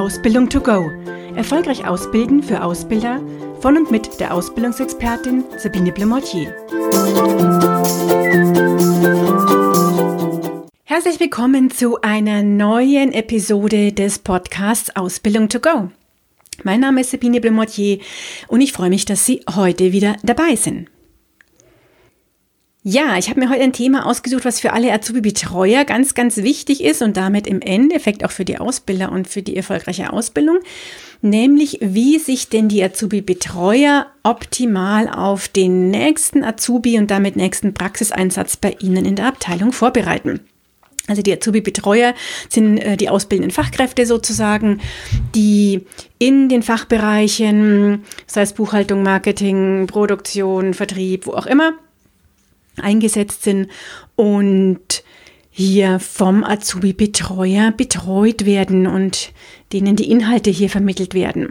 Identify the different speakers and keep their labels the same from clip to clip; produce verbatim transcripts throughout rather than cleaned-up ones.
Speaker 1: Ausbildung to go. Erfolgreich ausbilden für Ausbilder von und mit der Ausbildungsexpertin Sabine Blemortier. Herzlich willkommen zu einer neuen Episode des Podcasts Ausbildung to go. Mein Name ist Sabine Blemortier und ich freue mich, dass Sie heute wieder dabei sind. Ja, ich habe mir heute ein Thema ausgesucht, was für alle Azubi-Betreuer ganz, ganz wichtig ist und damit im Endeffekt auch für die Ausbilder und für die erfolgreiche Ausbildung, nämlich wie sich denn die Azubi-Betreuer optimal auf den nächsten Azubi und damit nächsten Praxiseinsatz bei Ihnen in der Abteilung vorbereiten. Also die Azubi-Betreuer sind äh, die ausbildenden Fachkräfte sozusagen, die in den Fachbereichen, sei es Buchhaltung, Marketing, Produktion, Vertrieb, wo auch immer, eingesetzt sind und hier vom Azubi-Betreuer betreut werden und denen die Inhalte hier vermittelt werden.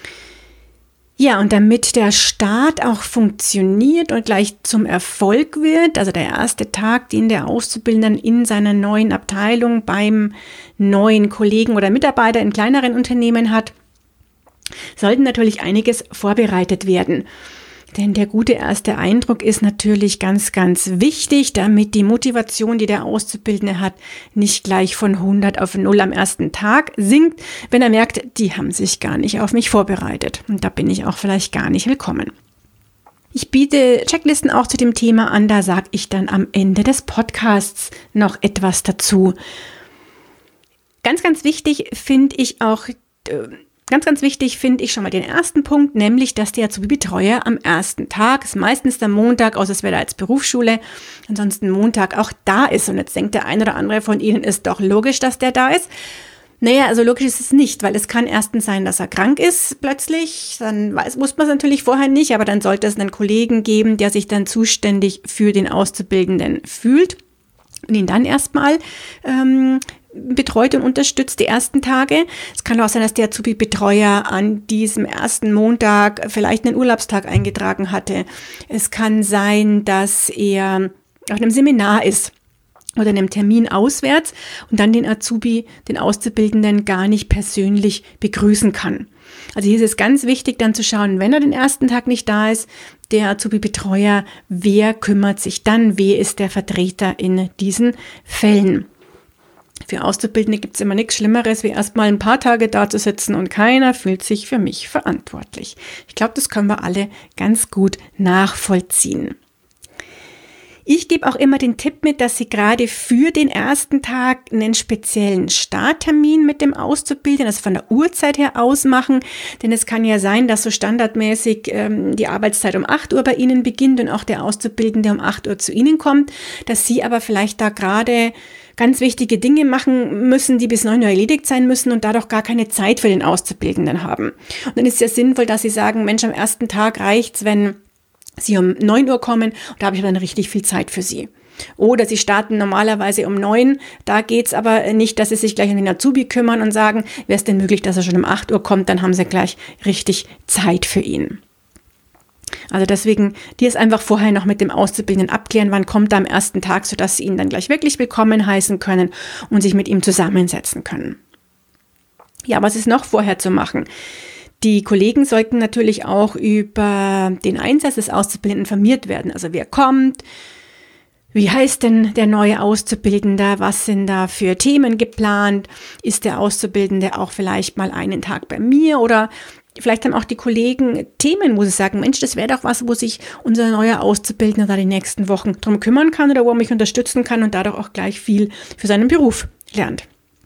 Speaker 1: Ja, und damit der Start auch funktioniert und gleich zum Erfolg wird, also der erste Tag, den der Auszubildende in seiner neuen Abteilung beim neuen Kollegen oder Mitarbeiter in kleineren Unternehmen hat, sollten natürlich einiges vorbereitet werden. Denn der gute erste Eindruck ist natürlich ganz, ganz wichtig, damit die Motivation, die der Auszubildende hat, nicht gleich von hundert auf null am ersten Tag sinkt, wenn er merkt, die haben sich gar nicht auf mich vorbereitet. Und da bin ich auch vielleicht gar nicht willkommen. Ich biete Checklisten auch zu dem Thema an, da sage ich dann am Ende des Podcasts noch etwas dazu. Ganz, ganz wichtig finde ich auch... Äh, Ganz, ganz wichtig finde ich schon mal den ersten Punkt, nämlich, dass der Azubi-Betreuer am ersten Tag, ist meistens der Montag, außer es wäre da als Berufsschule, ansonsten Montag auch da ist. Und jetzt denkt der eine oder andere von Ihnen, ist doch logisch, dass der da ist. Naja, also logisch ist es nicht, weil es kann erstens sein, dass er krank ist plötzlich, dann weiß, wusste man es natürlich vorher nicht, aber dann sollte es einen Kollegen geben, der sich dann zuständig für den Auszubildenden fühlt und ihn dann erstmal ähm, betreut und unterstützt die ersten Tage. Es kann auch sein, dass der Azubi-Betreuer an diesem ersten Montag vielleicht einen Urlaubstag eingetragen hatte. Es kann sein, dass er auf einem Seminar ist oder einem Termin auswärts und dann den Azubi, den Auszubildenden gar nicht persönlich begrüßen kann. Also hier ist es ganz wichtig, dann zu schauen, wenn er den ersten Tag nicht da ist, der Azubi-Betreuer, wer kümmert sich dann, wer ist der Vertreter in diesen Fällen. Für Auszubildende gibt es immer nichts Schlimmeres, wie erstmal ein paar Tage da zu sitzen und keiner fühlt sich für mich verantwortlich. Ich glaube, das können wir alle ganz gut nachvollziehen. Ich gebe auch immer den Tipp mit, dass Sie gerade für den ersten Tag einen speziellen Starttermin mit dem Auszubildenden, also von der Uhrzeit her ausmachen, denn es kann ja sein, dass so standardmäßig ähm, die Arbeitszeit um acht Uhr bei Ihnen beginnt und auch der Auszubildende um acht Uhr zu Ihnen kommt, dass Sie aber vielleicht da gerade ganz wichtige Dinge machen müssen, die bis neun Uhr erledigt sein müssen und dadurch gar keine Zeit für den Auszubildenden haben. Und dann ist es ja sinnvoll, dass Sie sagen, Mensch, am ersten Tag reicht's, wenn Sie um neun Uhr kommen und da habe ich dann richtig viel Zeit für Sie. Oder Sie starten normalerweise um neun, da geht's aber nicht, dass Sie sich gleich um den Azubi kümmern und sagen, wäre es denn möglich, dass er schon um acht Uhr kommt, dann haben Sie gleich richtig Zeit für ihn. Also deswegen, die ist einfach vorher noch mit dem Auszubildenden abklären, wann kommt er am ersten Tag, sodass Sie ihn dann gleich wirklich willkommen heißen können und sich mit ihm zusammensetzen können. Ja, was ist noch vorher zu machen? Die Kollegen sollten natürlich auch über den Einsatz des Auszubildenden informiert werden. Also wer kommt, wie heißt denn der neue Auszubildende, was sind da für Themen geplant, ist der Auszubildende auch vielleicht mal einen Tag bei mir oder vielleicht haben auch die Kollegen Themen, wo sie sagen, Mensch, das wäre doch was, wo sich unser neuer Auszubildender da die nächsten Wochen drum kümmern kann oder wo er mich unterstützen kann und dadurch auch gleich viel für seinen Beruf lernt.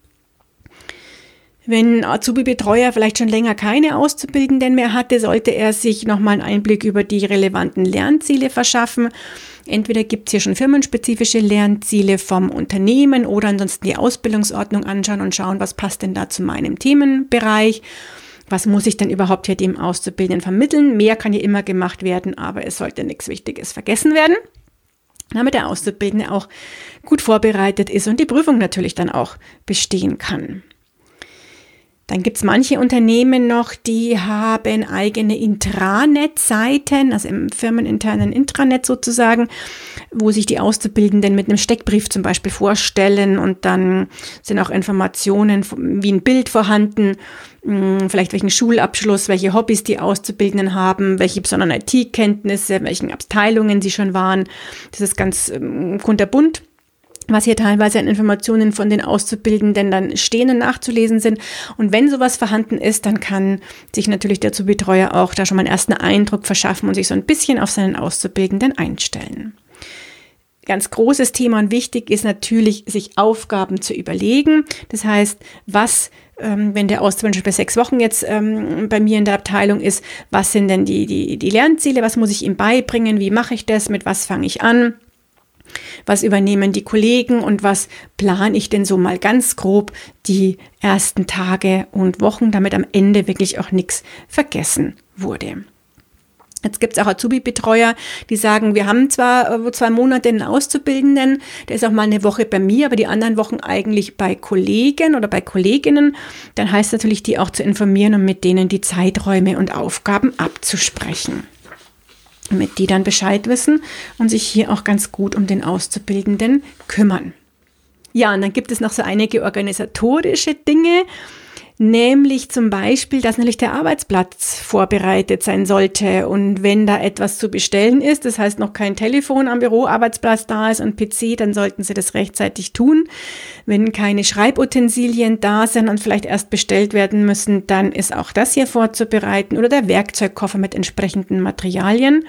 Speaker 1: Wenn Azubi-Betreuer vielleicht schon länger keine Auszubildenden mehr hatte, sollte er sich nochmal einen Einblick über die relevanten Lernziele verschaffen. Entweder gibt es hier schon firmenspezifische Lernziele vom Unternehmen oder ansonsten die Ausbildungsordnung anschauen und schauen, was passt denn da zu meinem Themenbereich. Was muss ich denn überhaupt hier dem Auszubildenden vermitteln? Mehr kann hier immer gemacht werden, aber es sollte nichts Wichtiges vergessen werden, damit der Auszubildende auch gut vorbereitet ist und die Prüfung natürlich dann auch bestehen kann. Dann gibt es manche Unternehmen noch, die haben eigene Intranet-Seiten, also im firmeninternen Intranet sozusagen, wo sich die Auszubildenden mit einem Steckbrief zum Beispiel vorstellen und dann sind auch Informationen wie ein Bild vorhanden, vielleicht welchen Schulabschluss, welche Hobbys die Auszubildenden haben, welche besonderen I T-Kenntnisse, welchen Abteilungen sie schon waren. Das ist ganz kunterbunt, was hier teilweise an Informationen von den Auszubildenden dann stehen und nachzulesen sind. Und wenn sowas vorhanden ist, dann kann sich natürlich der Azubi-Betreuer auch da schon mal einen ersten Eindruck verschaffen und sich so ein bisschen auf seinen Auszubildenden einstellen. Ganz großes Thema und wichtig ist natürlich, sich Aufgaben zu überlegen. Das heißt, was, ähm, wenn der Auszubildende schon bei sechs Wochen jetzt ähm, bei mir in der Abteilung ist, was sind denn die, die, die Lernziele, was muss ich ihm beibringen, wie mache ich das, mit was fange ich an? Was übernehmen die Kollegen und was plane ich denn so mal ganz grob die ersten Tage und Wochen, damit am Ende wirklich auch nichts vergessen wurde. Jetzt gibt es auch Azubi-Betreuer, die sagen, wir haben zwar äh, zwei Monate einen Auszubildenden, der ist auch mal eine Woche bei mir, aber die anderen Wochen eigentlich bei Kollegen oder bei Kolleginnen. Dann heißt natürlich, die auch zu informieren und mit denen die Zeiträume und Aufgaben abzusprechen, damit die dann Bescheid wissen und sich hier auch ganz gut um den Auszubildenden kümmern. Ja, und dann gibt es noch so einige organisatorische Dinge, nämlich zum Beispiel, dass natürlich der Arbeitsplatz vorbereitet sein sollte und wenn da etwas zu bestellen ist, das heißt noch kein Telefon am Büroarbeitsplatz da ist und P C, dann sollten Sie das rechtzeitig tun. Wenn keine Schreibutensilien da sind und vielleicht erst bestellt werden müssen, dann ist auch das hier vorzubereiten oder der Werkzeugkoffer mit entsprechenden Materialien.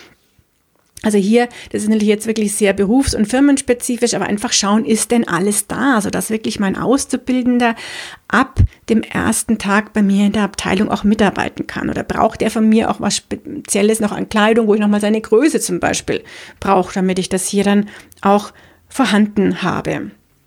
Speaker 1: Also hier, das ist natürlich jetzt wirklich sehr berufs- und firmenspezifisch, aber einfach schauen, ist denn alles da, sodass wirklich mein Auszubildender ab dem ersten Tag bei mir in der Abteilung auch mitarbeiten kann. Oder braucht er von mir auch was Spezielles noch an Kleidung, wo ich nochmal seine Größe zum Beispiel brauche, damit ich das hier dann auch vorhanden habe.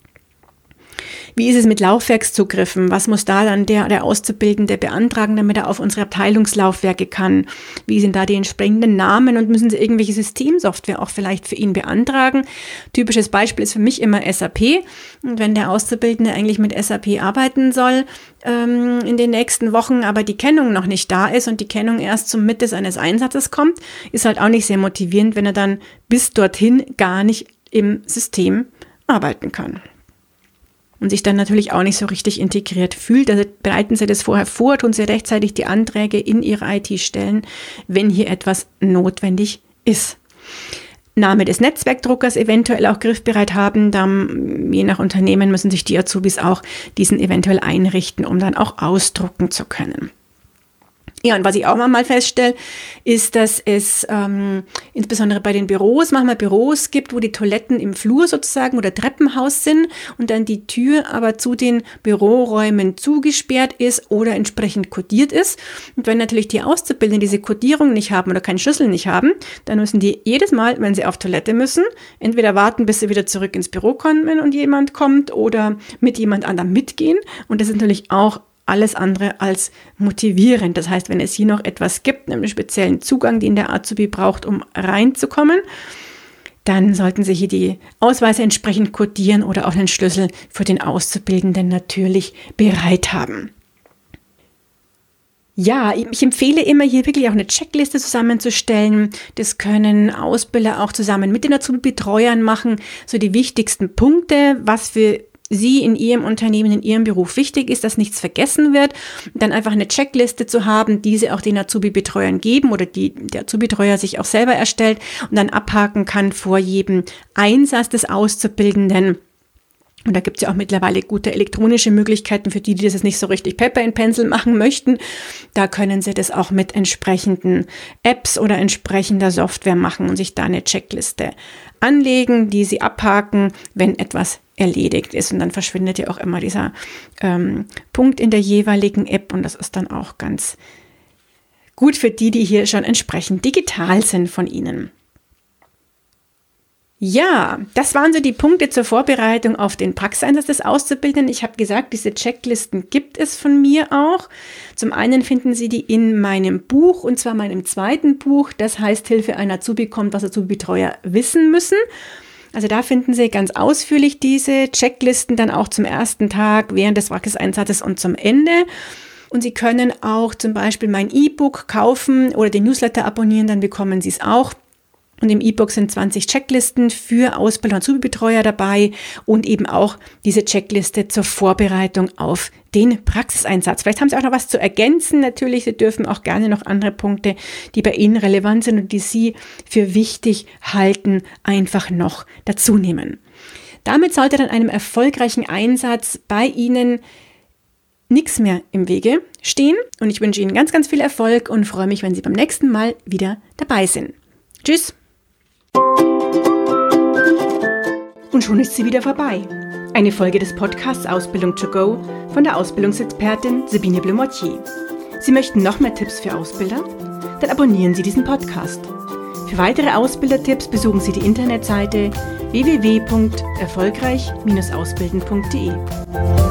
Speaker 1: Wie ist es mit Laufwerkszugriffen? Was muss da dann der, der Auszubildende beantragen, damit er auf unsere Abteilungslaufwerke kann? Wie sind da die entsprechenden Namen und müssen Sie irgendwelche Systemsoftware auch vielleicht für ihn beantragen? Typisches Beispiel ist für mich immer S A P. Und wenn der Auszubildende eigentlich mit S A P arbeiten soll ähm, in den nächsten Wochen, aber die Kennung noch nicht da ist und die Kennung erst zum Mitte seines Einsatzes kommt, ist halt auch nicht sehr motivierend, wenn er dann bis dorthin gar nicht im System arbeiten kann. Und sich dann natürlich auch nicht so richtig integriert fühlt. Also bereiten Sie das vorher vor, tun Sie rechtzeitig die Anträge in Ihre I T stellen, wenn hier etwas notwendig ist. Name des Netzwerkdruckers eventuell auch griffbereit haben. Dann, je nach Unternehmen müssen sich die Azubis auch diesen eventuell einrichten, um dann auch ausdrucken zu können. Ja, und was ich auch mal feststelle, ist, dass es ähm, insbesondere bei den Büros manchmal Büros gibt, wo die Toiletten im Flur sozusagen oder Treppenhaus sind und dann die Tür aber zu den Büroräumen zugesperrt ist oder entsprechend kodiert ist. Und wenn natürlich die Auszubildenden diese Kodierung nicht haben oder keinen Schlüssel nicht haben, dann müssen die jedes Mal, wenn sie auf Toilette müssen, entweder warten, bis sie wieder zurück ins Büro kommen und jemand kommt oder mit jemand anderem mitgehen. Und das ist natürlich auch alles andere als motivierend. Das heißt, wenn es hier noch etwas gibt, einen speziellen Zugang, den der Azubi braucht, um reinzukommen, dann sollten Sie hier die Ausweise entsprechend kodieren oder auch einen Schlüssel für den Auszubildenden natürlich bereit haben. Ja, ich empfehle immer hier wirklich auch eine Checkliste zusammenzustellen. Das können Ausbilder auch zusammen mit den Azubi-Betreuern machen. So die wichtigsten Punkte, was für Sie in Ihrem Unternehmen, in Ihrem Beruf wichtig ist, dass nichts vergessen wird, dann einfach eine Checkliste zu haben, diese auch den Azubi-Betreuern geben oder die der Azubi-Betreuer sich auch selber erstellt und dann abhaken kann vor jedem Einsatz des Auszubildenden. Und da gibt es ja auch mittlerweile gute elektronische Möglichkeiten für die, die das jetzt nicht so richtig Pepper in Pencil machen möchten. Da können Sie das auch mit entsprechenden Apps oder entsprechender Software machen und sich da eine Checkliste anlegen, die Sie abhaken, wenn etwas erledigt ist. Und dann verschwindet ja auch immer dieser ähm, Punkt in der jeweiligen App und das ist dann auch ganz gut für die, die hier schon entsprechend digital sind von Ihnen. Ja, das waren so die Punkte zur Vorbereitung auf den Praxiseinsatz des Auszubildenden. Ich habe gesagt, diese Checklisten gibt es von mir auch. Zum einen finden Sie die in meinem Buch, und zwar meinem zweiten Buch. Das heißt, Hilfe ein Azubi kommt, was Azubi-Betreuer wissen müssen. Also da finden Sie ganz ausführlich diese Checklisten dann auch zum ersten Tag, während des Praxiseinsatzes und zum Ende. Und Sie können auch zum Beispiel mein E-Book kaufen oder den Newsletter abonnieren, dann bekommen Sie es auch. Und im E-Book sind zwanzig Checklisten für Ausbilder und Azubi-Betreuer dabei und eben auch diese Checkliste zur Vorbereitung auf den Praxiseinsatz. Vielleicht haben Sie auch noch was zu ergänzen. Natürlich, Sie dürfen auch gerne noch andere Punkte, die bei Ihnen relevant sind und die Sie für wichtig halten, einfach noch dazu nehmen. Damit sollte dann einem erfolgreichen Einsatz bei Ihnen nichts mehr im Wege stehen. Und ich wünsche Ihnen ganz, ganz viel Erfolg und freue mich, wenn Sie beim nächsten Mal wieder dabei sind. Tschüss! Und schon ist sie wieder vorbei. Eine Folge des Podcasts Ausbildung to go von der Ausbildungsexpertin Sabine Blumottier. Sie möchten noch mehr Tipps für Ausbilder? Dann abonnieren Sie diesen Podcast. Für weitere Ausbildertipps besuchen Sie die Internetseite w w w punkt erfolgreich Bindestrich ausbilden punkt de.